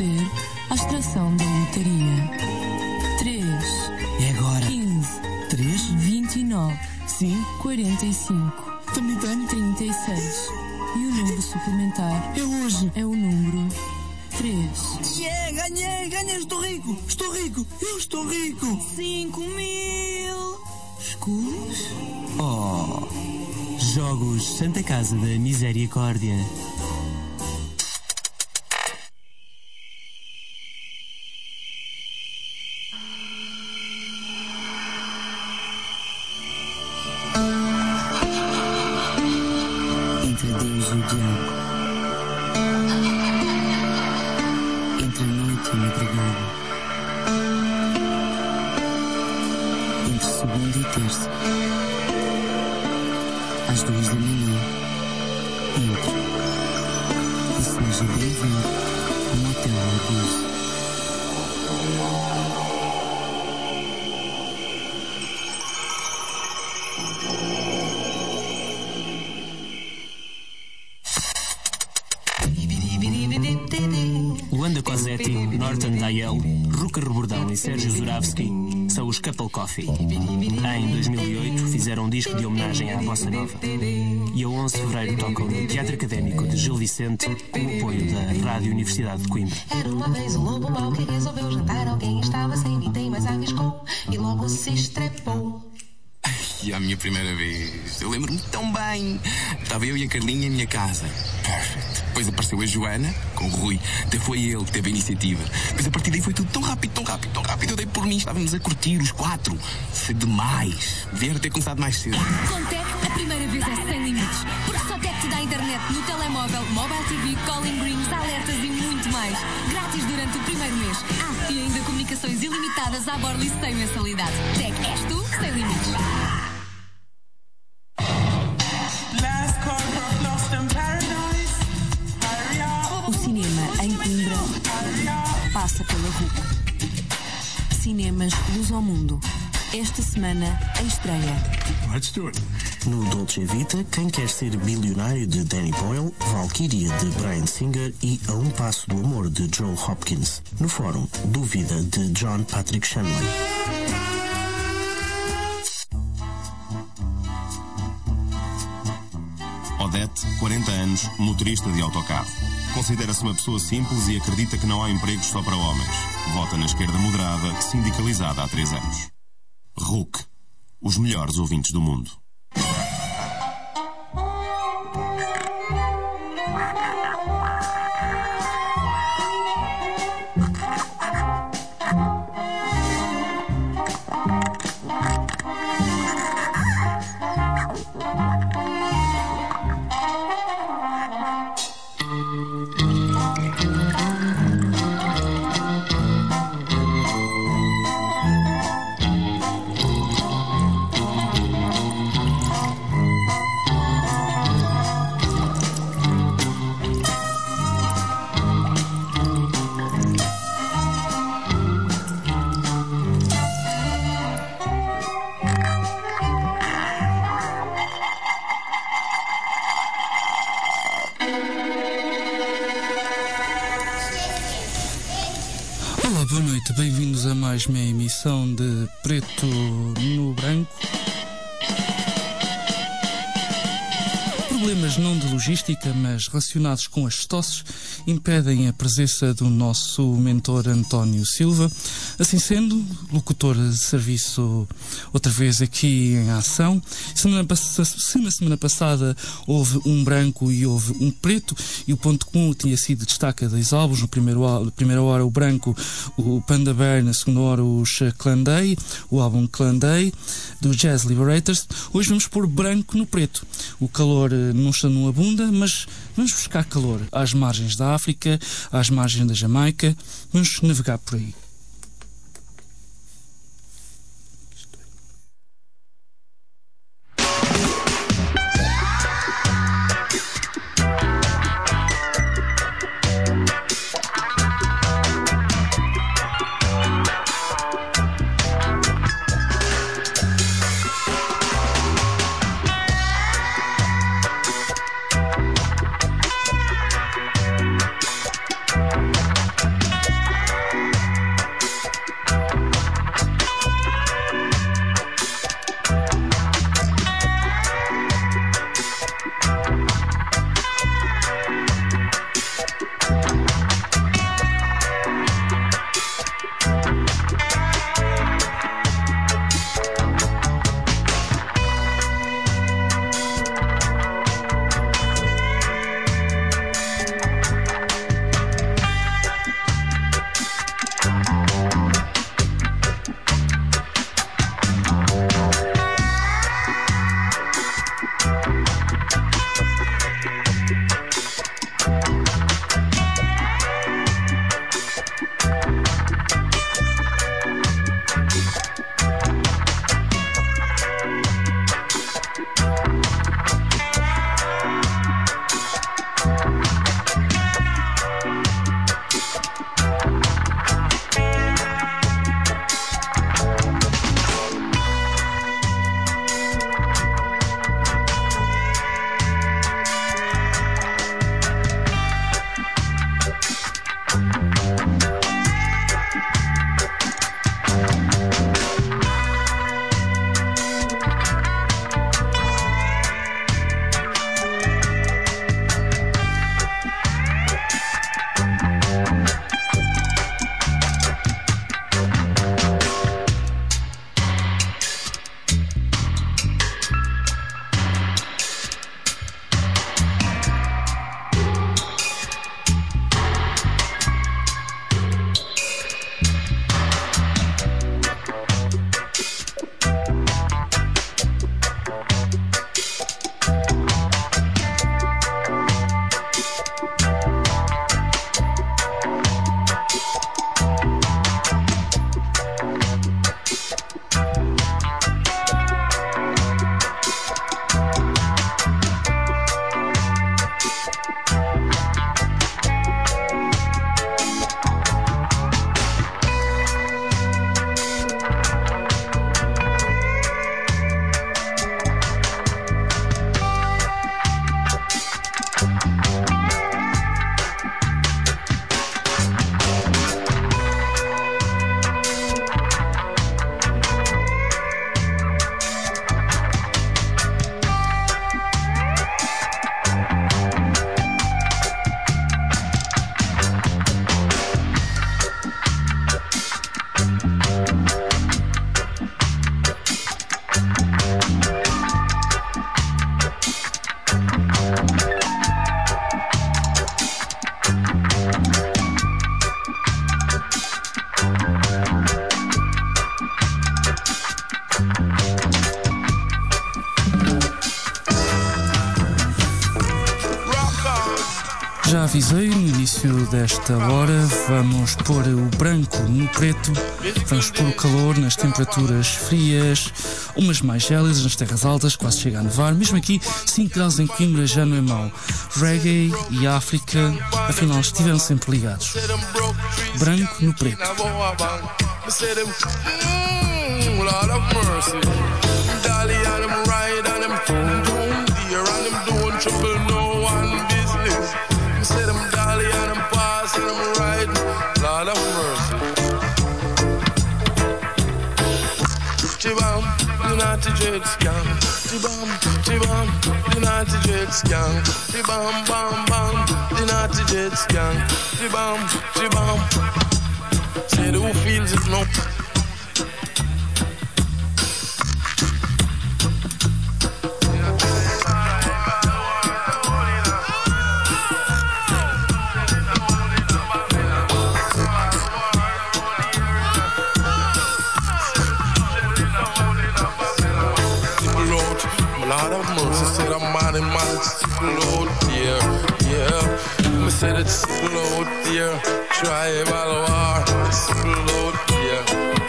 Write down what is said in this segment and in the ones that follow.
proceder à extração da lotaria. 3. É agora. 15. 3. 29. Sim. 45. Também tenho. 36. E o número suplementar É hoje. é o número 3. Ganhei, estou rico, eu estou rico. 5.000 escudos. Oh, Jogos Santa Casa da Misericórdia. Entre Deus e o diabo, entre a noite e a madrugada, entre segunda e terça, às 2 da manhã, entre e seja bem-vindo ao Motel Abuso. Luanda Cosetti, Norton Dayel, Ruka Rebordão e Sérgio Zuravski são os Couple Coffee. Em 2008 fizeram um disco de homenagem à Bossa Nova. E a 11 de fevereiro tocam no Teatro Académico de Gil Vicente com o apoio da Rádio Universidade de Coimbra. Era uma vez um lobo mau que resolveu jantar. Alguém estava sem ninguém, mas arriscou e logo se estrepou. E a minha primeira vez, eu lembro-me tão bem. Estava eu e a Carlinha em minha casa. Perfect. Depois apareceu a Joana com o Rui. Até foi ele que teve a iniciativa. Depois a partir daí foi tudo tão rápido. Eu dei por mim, estávamos a curtir os 4. Foi demais. Devia ter começado mais cedo. Com Tec, a primeira vez é sem limites. Porque só Tec te dá internet no telemóvel, mobile TV, calling greens, alertas e muito mais. Grátis durante o primeiro mês. E ainda comunicações ilimitadas à borla e sem mensalidade. Tec, és tu, sem limites. O cinema em Coimbra passa pela RUC. Cinemas Luz ao Mundo. Esta semana, a estreia. Let's do it. No Dolce Vita, Quem Quer Ser Bilionário, de Danny Boyle, Valkyria, de Bryan Singer e A Um Passo do Amor, de Joe Hopkins. No Fórum, Dúvida, de John Patrick Shanley. Odete, 40 anos, motorista de autocarro. Considera-se uma pessoa simples e acredita que não há empregos só para homens. Vota na esquerda moderada, sindicalizada há 3 anos. RUC, os melhores ouvintes do mundo. Olá, boa noite, bem-vindos a mais uma emissão de Preto no Branco. Problemas não de logística, mas relacionados com as tosses, impedem a presença do nosso mentor António Silva. Assim sendo, locutor de serviço outra vez aqui em ação. Se na semana passada houve um branco e houve um preto, e o ponto comum tinha sido destaque a 2 álbuns. Na primeira hora o branco, o Panda Bear, na segunda hora os Clan Day, o álbum Clan Day, do Jazz Liberators. Hoje vamos pôr branco no preto. O calor não está numa bunda, mas vamos buscar calor às margens da África, às margens da Jamaica. Vamos navegar por aí. avisei no início desta hora, vamos pôr o branco no preto, vamos pôr o calor nas temperaturas frias, umas mais gélidas nas terras altas, quase chega a nevar. Mesmo aqui, 5 graus em Coimbra já não é mau. Reggae e África, afinal, estiveram sempre ligados. Branco no preto. Say them dolly and them pass and them riding, Lord of mercy. Chibam, the naughty dread scam. Chibam, chibam, the naughty dread scam. Chibam, bam, bam, the naughty dread scam. Chibam, chibam. Say who feels it no. Lord of mercy, said I'm mad and mad, it's explode, yeah. Me said it's explode, yeah. Tribal war, explode, yeah.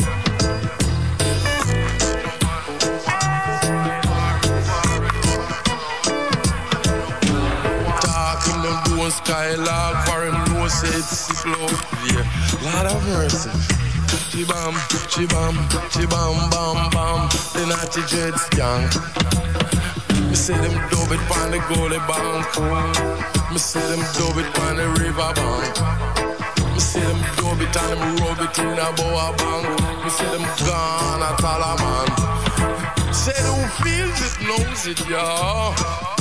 Talking them doing Skylark, for him no say it's explode, yeah. Lord of mercy. Chibam, chibam, chibam, bam, bam. The naughty dread skunk. Me see them dub it on the goalie bank. Me see them dub it on the river bank. Me see them dub it and them rub it in a boa bank. Me see them gone at all a man. Say who feels it knows it, y'all.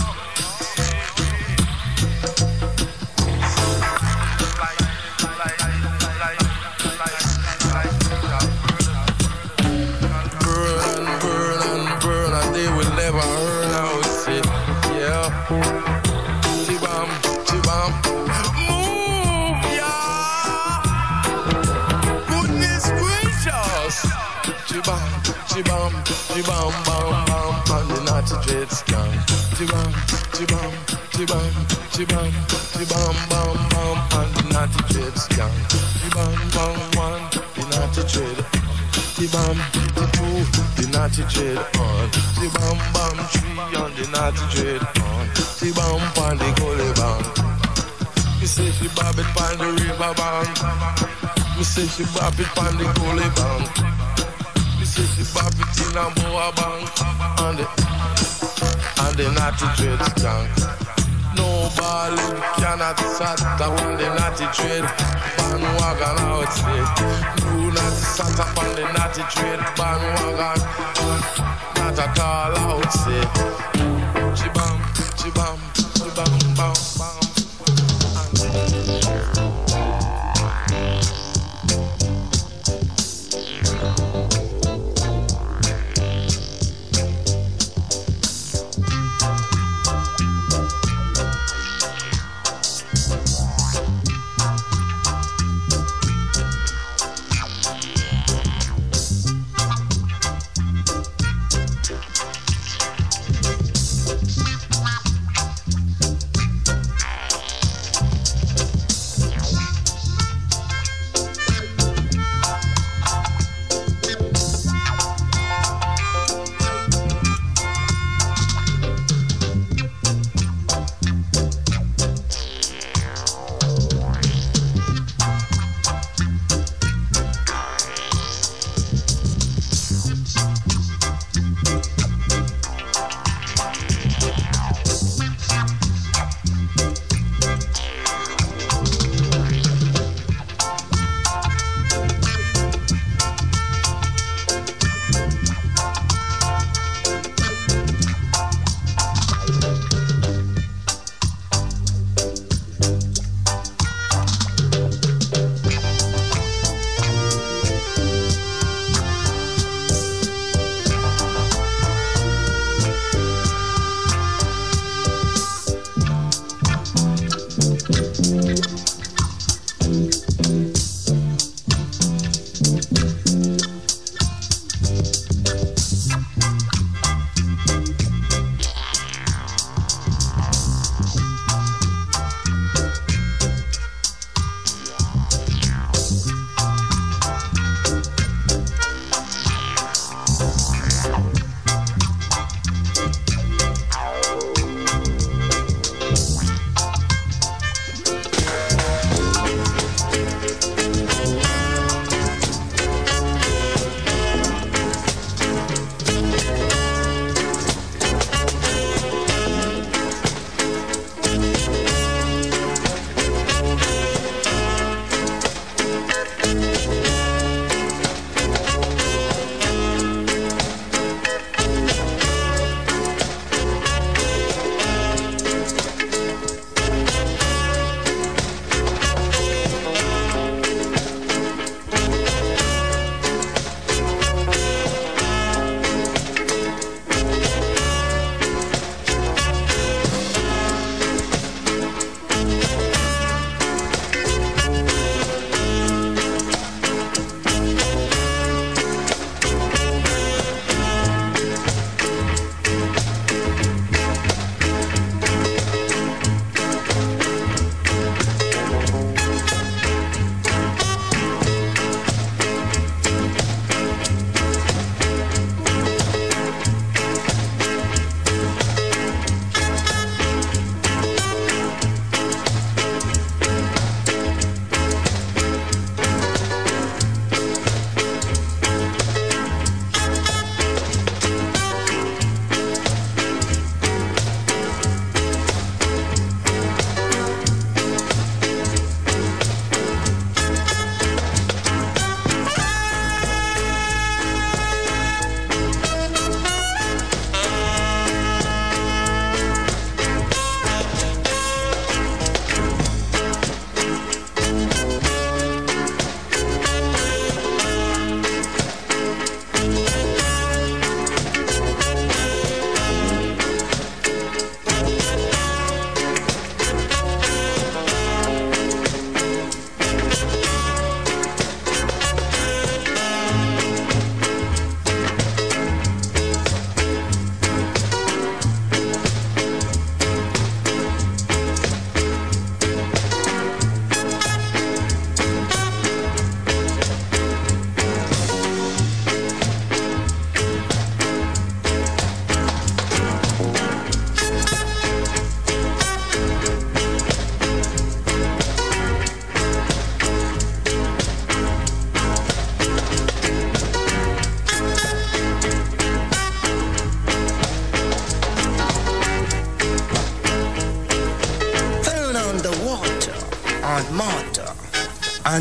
Chibam, chibam, bam, bam, and the naughty dread scam. Chibam, chibam, chibam, chibam, chibam, bam, bam, and the naughty dread scam. Chibam, bam, one, the naughty dread. Chibam, the two, the naughty dread on. Chibam, bam, three, on the naughty dread on. Chibam, on the gully bank. Me say she bob it on the river bank. Me say she bob it on the gully bank. Say she bop it in a boa bank and the naughty dread skunk. Nobody cannot sat up on the naughty dread bandwagon outside. Do not sat up on the naughty dread bandwagon. Not a call outside. Chibam, chibam, chibam, bam, bam.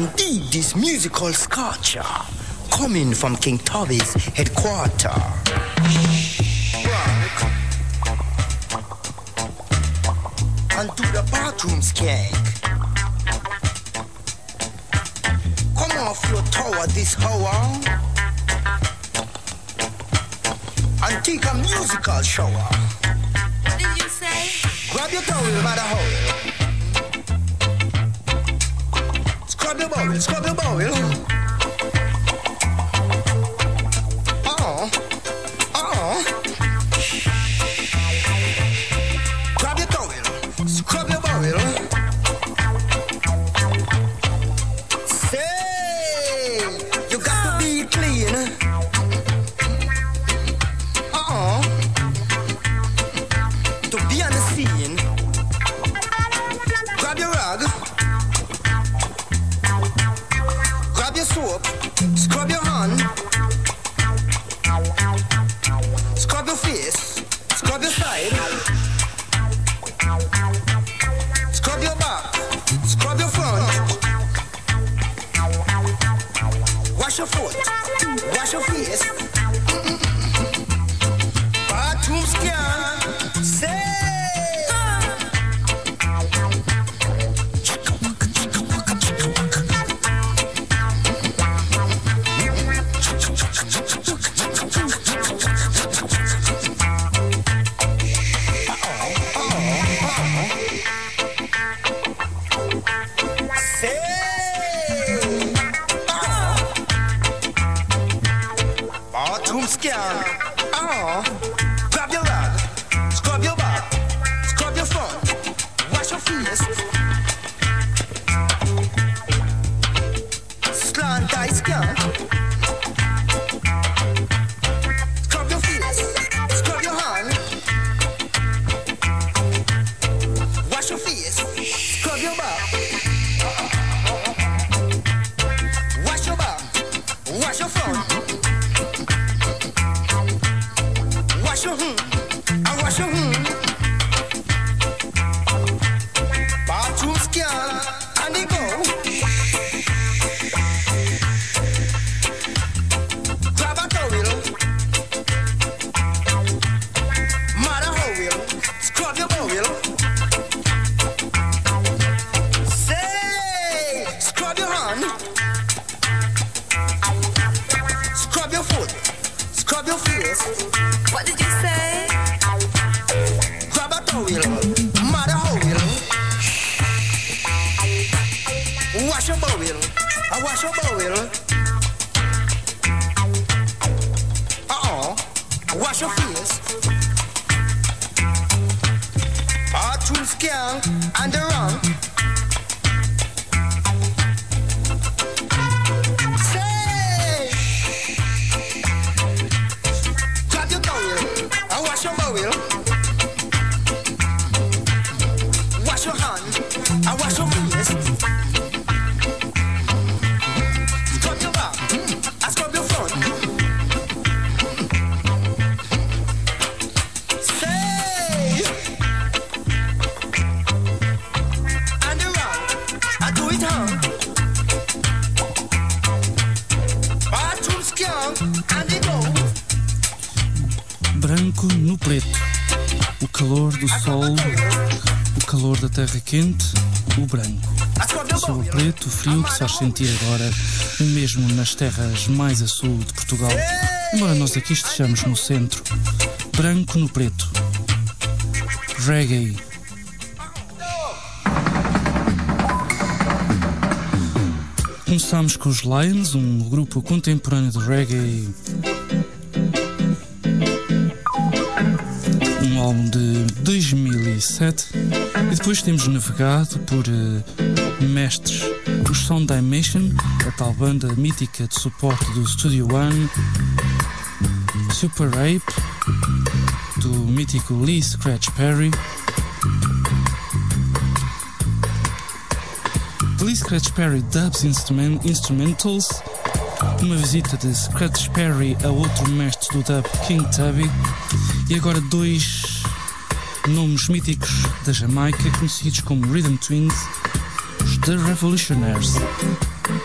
and dig this musical scorcher coming from King Tubby's headquarters. And to the bathroom skank. Come off your tower this hour and take a musical shower. What did you say? Grab your towel by the hole. Scrub your bowel, scrub your bowel. Grab your towel, scrub your bowel. Say, you got to be clean. To be on the scene. Grab your rag. Grab your soap. Scrub your hand. Scrub your face. Scrub your side. Scrub your back. Scrub your front. Wash your foot. Wash your face. Bathroom scan. Say. Bathroom scan. Grab your rag. Scrub your back. Scrub your front. Wash your face. Slant eye scan. Scrub your face. Scrub your hand. Wash your face. Scrub your back. Wash your back. Wash your front. Wash your I wash your Bathroom scan and they go. Grab a towel. Mother howell. Scrub your bowel. Say, scrub your hand. Scrub your foot. Scrub your face. What did you say? Grab a towel, mother howell. Wash your bowel, I wash your bowel. Wash your face. Bathroom scan and the run. Say, grab your towel, I wash your bowel. Wash your hand, I wash your face. Scrub your back, I scrub your front. Say, and the run, I do it hard. Bathroom scan and the go. Branco no preto. O calor do sol, o calor da terra quente, o branco. Sobre o preto, o frio que se faz sentir agora, mesmo nas terras mais a sul de Portugal. Embora nós aqui estejamos no centro. Branco no preto. Reggae. Começámos com os Lions, um grupo contemporâneo de reggae. Um álbum de 2007. E depois temos navegado por mestres do Sound Dimension, a tal banda mítica de suporte do Studio One, Super Ape, do mítico Lee Scratch Perry, Lee Scratch Perry Dubs Instrumentals, uma visita de Scratch Perry a outro mestre do dub, King Tubby, e agora dois nomes míticos da Jamaica conhecidos como Rhythm Twins, os The Revolutionaires.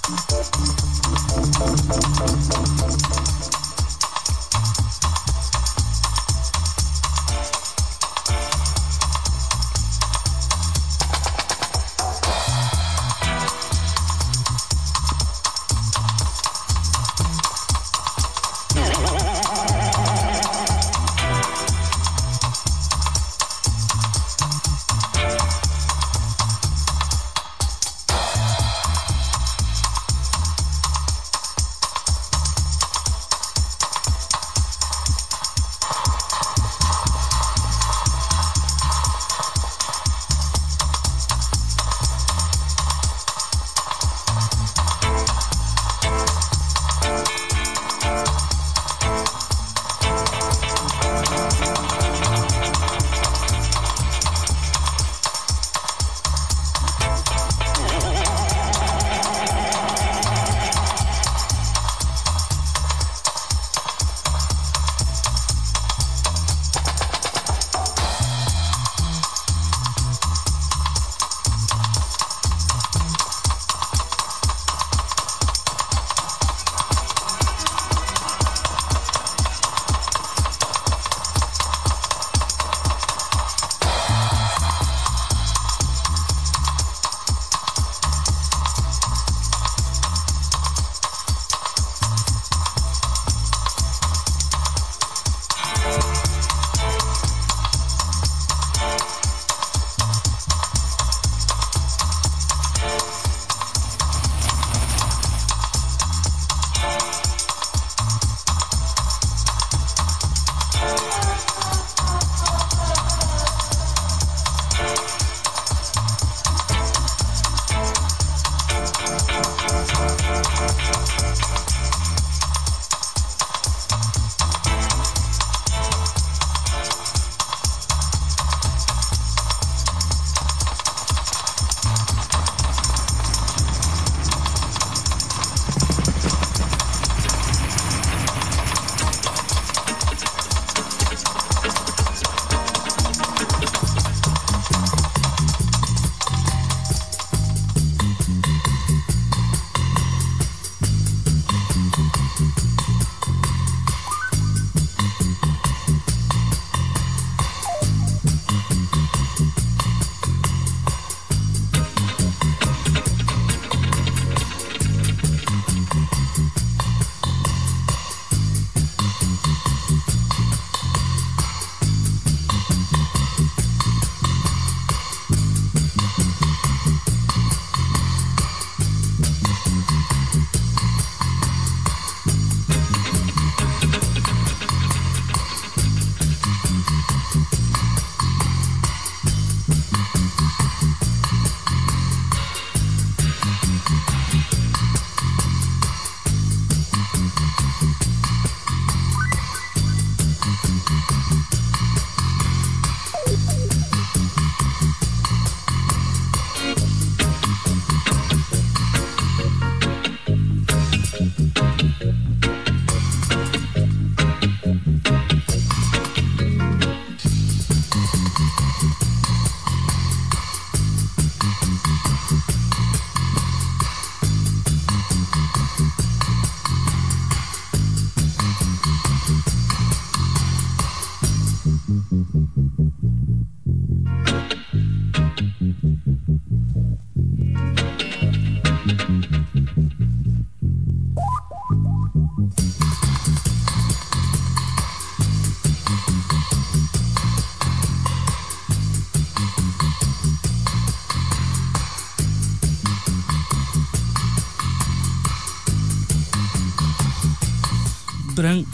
branco.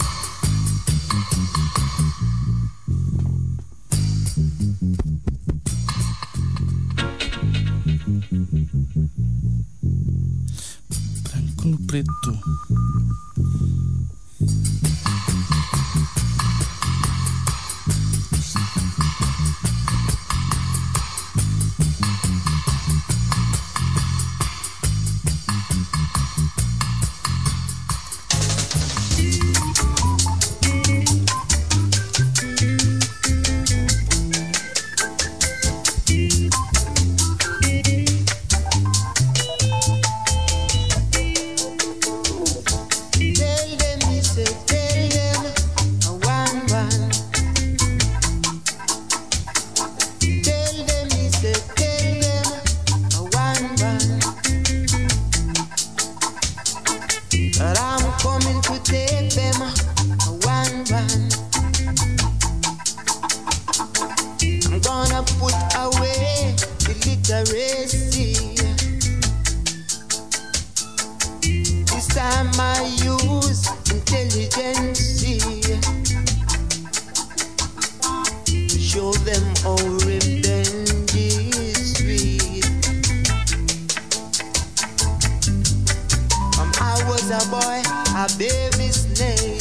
Branco no preto. was a boy, a baby snake.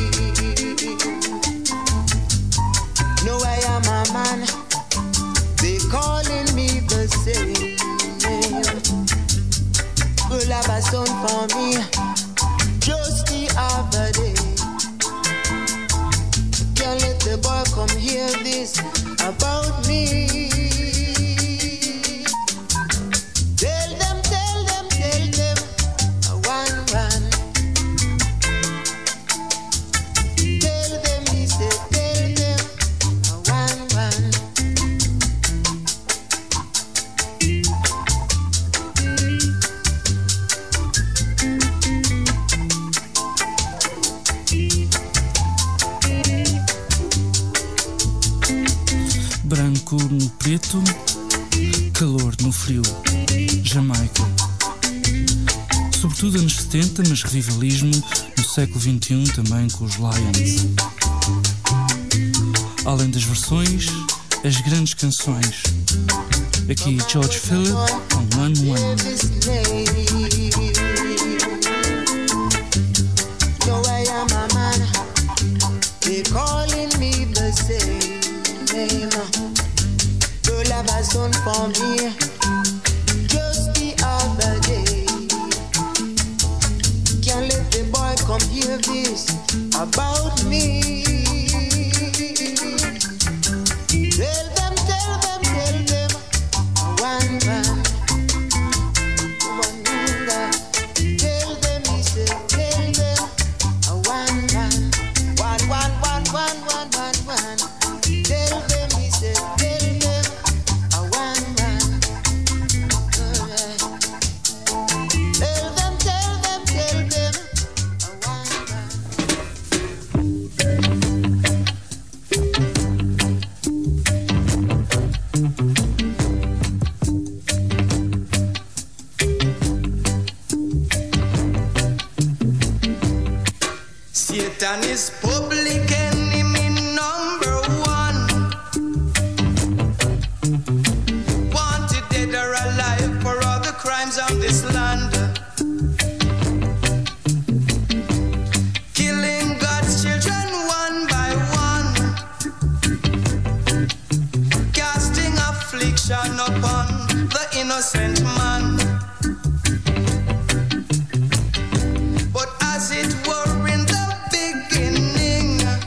Now I am a man, they calling me the same. Will have a son for me just the other day. Can't let the boy come hear this about me. Tell them, I want run. Tell them, he said, tell them, I want run. Branco no preto, calor no frio, Jamaica. Sobretudo anos 70, mas revivalismo no século XXI também com os Lions. Além das versões, as grandes canções. Aqui George Philip com One One. No, I am a man, they calling me the same name. Girl have a son for me just the other day. Can't let the boy come hear this about me. Tell them, one man. Tell them, he said, tell them, one man. One. Tell them, he said, tell them, one man. Tell them, one man. Satan is public enemy number one. Wanted dead or alive for all the crimes of this land. Killing God's children one by one. Casting affliction upon the innocent man. But as it were in the beginning,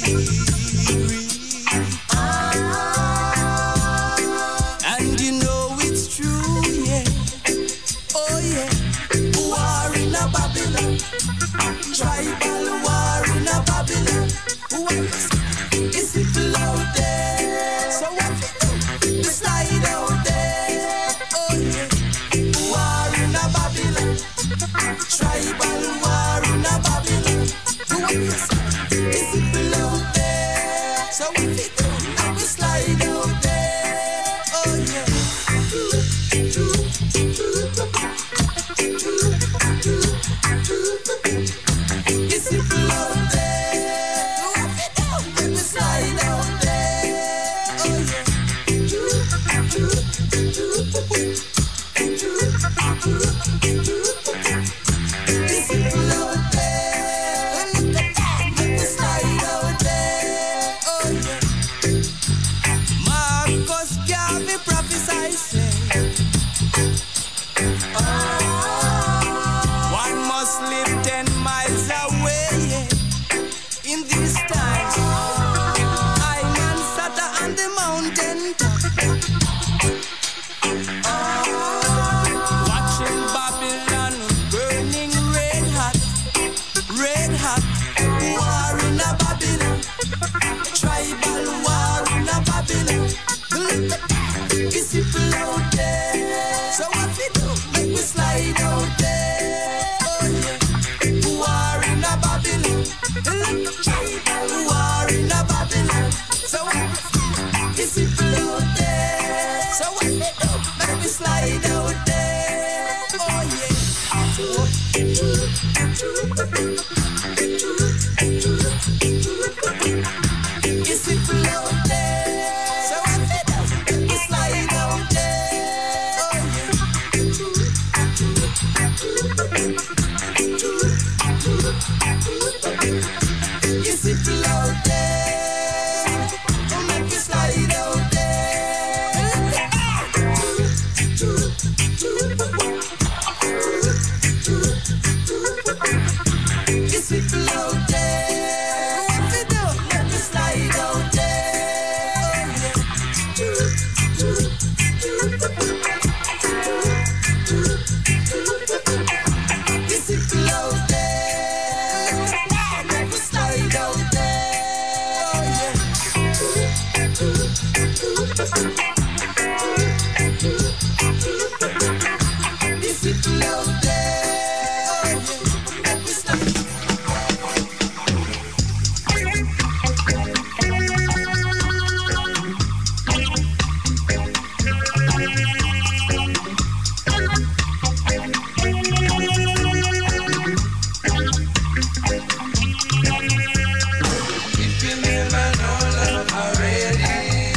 And you know it's true, yeah. Oh yeah. War in a Babylon. Tribal war in a Babylon. Is people out there? So what we do? We slide out there. Oh yeah. War in a Babylon. Tribal war in a Babylon. Is people out there? So what we do? We slide out there. Oh yeah. Is people out there? What we do? We slide out there. Oh yeah. Is people out there? We slide out there. Oh yeah. Marcus Garvey prophesied, say, one must live 10 miles away, yeah. In these times, I man sat on the mountain top, watching Babylon burning red hot, war in a Babylon, tribal war in a Babylon. Is people out there? So what we do? Make we slide out there. Oh yeah. War in a Babylon. Tribal war in a Babylon. So is people out there? So what we do? Make we slide out there. Oh yeah. Is people out there? So what we do? Make we slide out there. Oh yeah. Is people out there? Oh, make we slide out there. Is people out there? What we do? Make we slide out there. Is people out there? Make we slide out there. Oh yeah. Is people out there? Oh yeah. Make we slide. If you never know love already,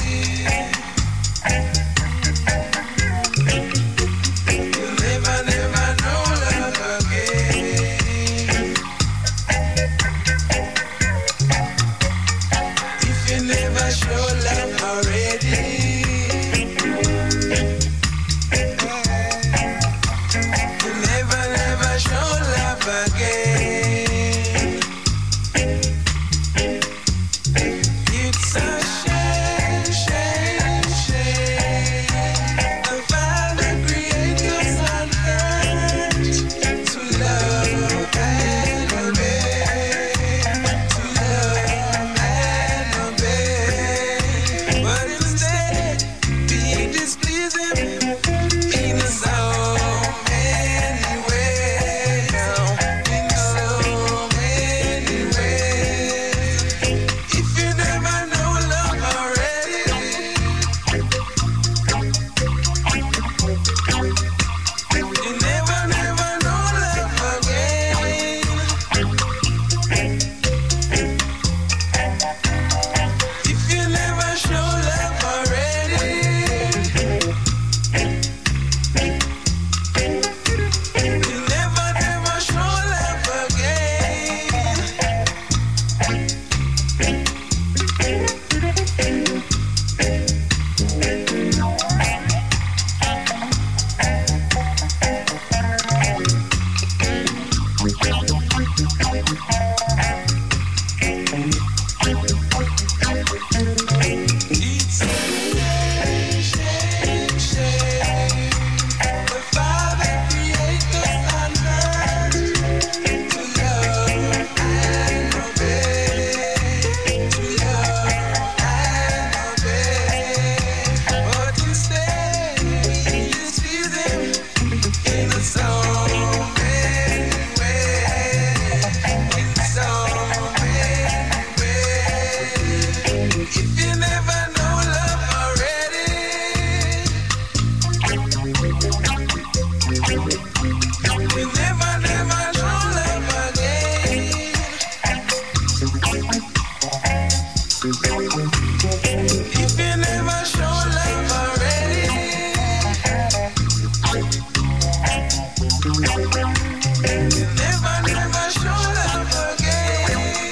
you'll never know love again. If you never show love already, you'll never show love again. It's a shame, shame, shame. The Father created us on earth to love and obey, to love and obey. If you never show love already, you never show love again.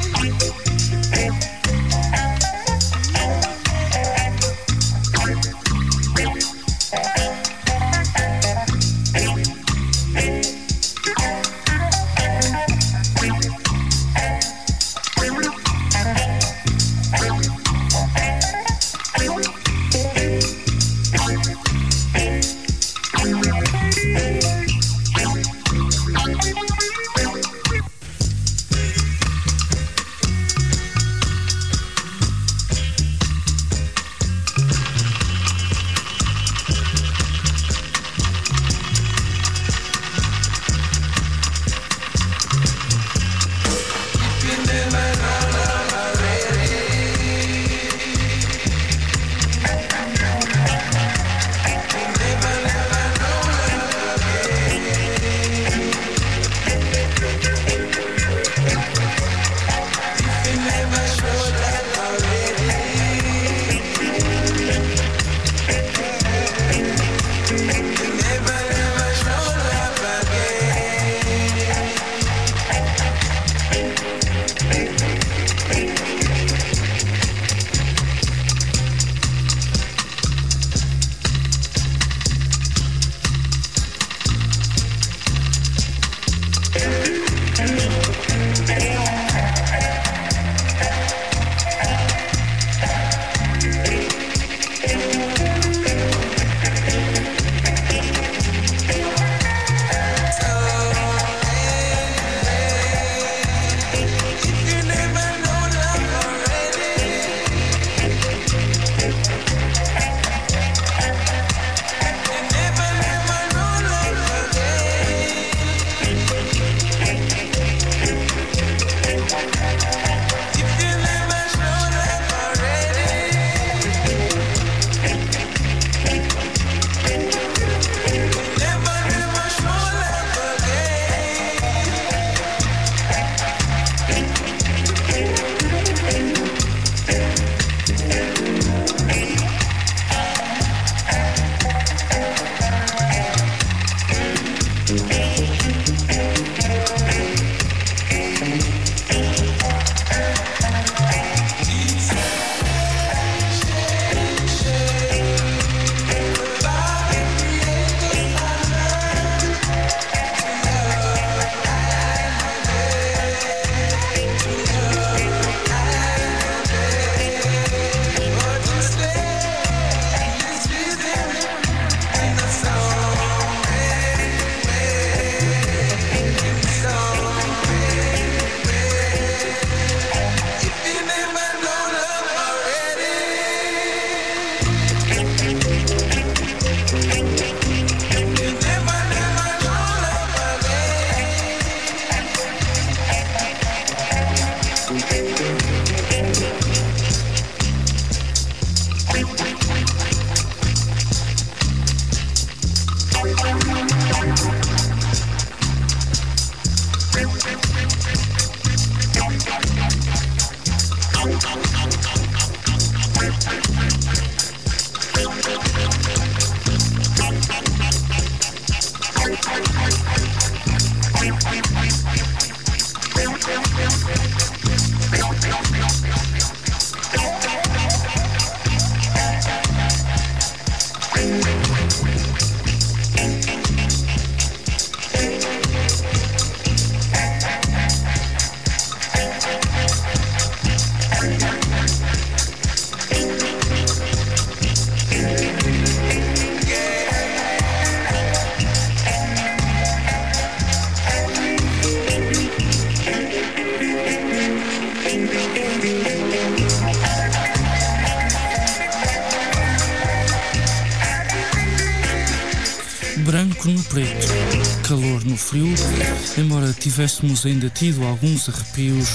Branco no preto, calor no frio, embora tivéssemos ainda tido alguns arrepios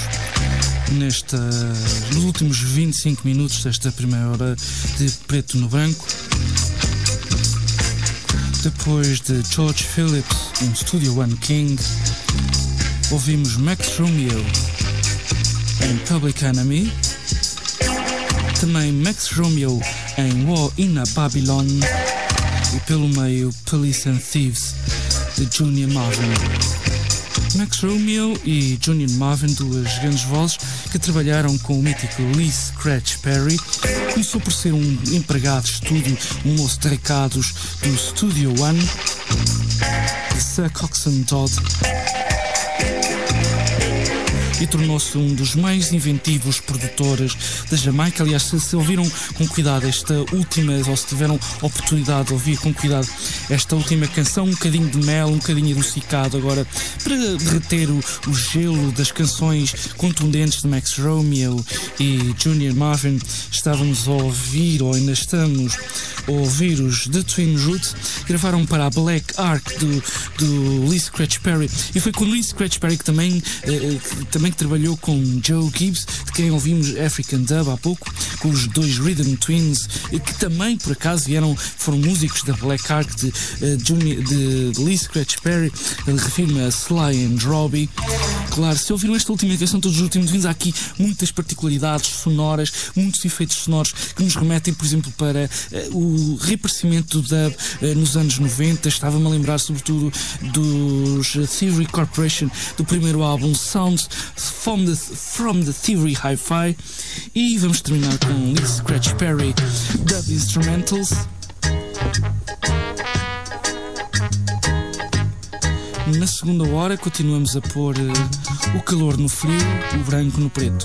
nos últimos 25 minutos desta primeira hora de Preto no Branco. Depois de George Phillips em Studio One King, ouvimos Max Romeo em Public Enemy, também Max Romeo em War in a Babylon e pelo meio Police and Thieves de Junior Marvin. Max Romeo e Junior Marvin, duas grandes vozes que trabalharam com o mítico Lee Scratch Perry. Começou por ser um empregado de estúdio, um moço de recados do Studio One, de Sir Coxsone Dodd, e tornou-se um dos mais inventivos produtores da Jamaica. Aliás, se ouviram com cuidado esta última, ou se tiveram oportunidade de ouvir com cuidado esta última canção, um bocadinho de mel, um bocadinho adocicado agora, para derreter o gelo das canções contundentes de Max Romeo e Junior Marvin, estávamos a ouvir, ou ainda estamos a ouvir, os The Twin Roots. Gravaram para a Black Ark do Lee Scratch Perry, e foi com Lee Scratch Perry que também trabalhou com Joe Gibbs, de quem ouvimos African Dub há pouco, com os dois Rhythm Twins, que também por acaso foram músicos da Black Ark de Lee Scratch Perry. Refiro-me a Sly and Robbie. Claro, se ouviram esta última canção, todos os últimos vindos, há aqui muitas particularidades sonoras, muitos efeitos sonoros que nos remetem, por exemplo, para o reaparecimento do dub nos anos 90. Estava-me a lembrar sobretudo dos Theory Corporation, do primeiro álbum Sounds from the Theory Hi-Fi. E vamos terminar com Lee Scratch Perry, Dub Instrumentals. Na segunda hora continuamos a pôr o calor no frio, o branco no preto.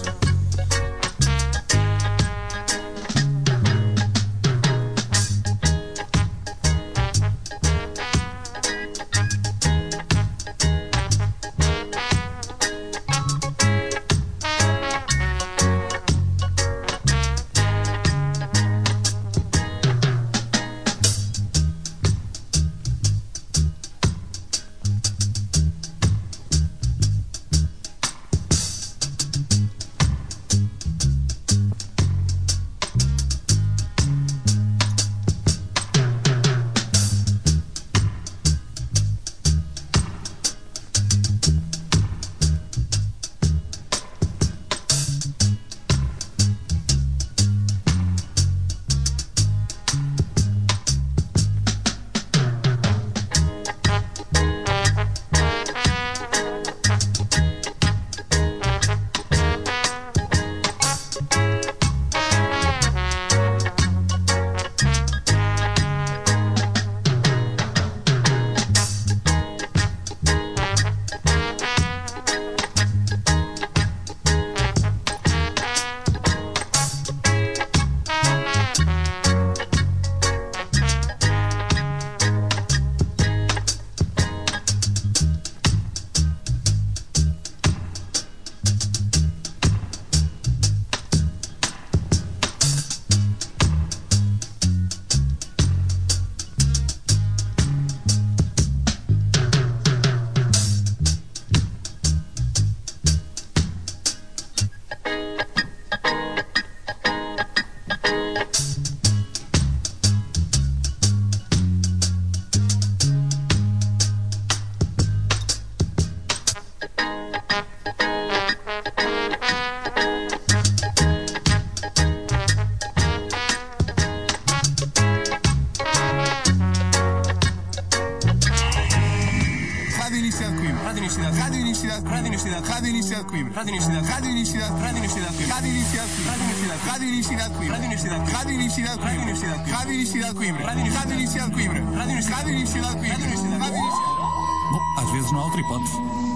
Bom, às vezes não há outra hipótese.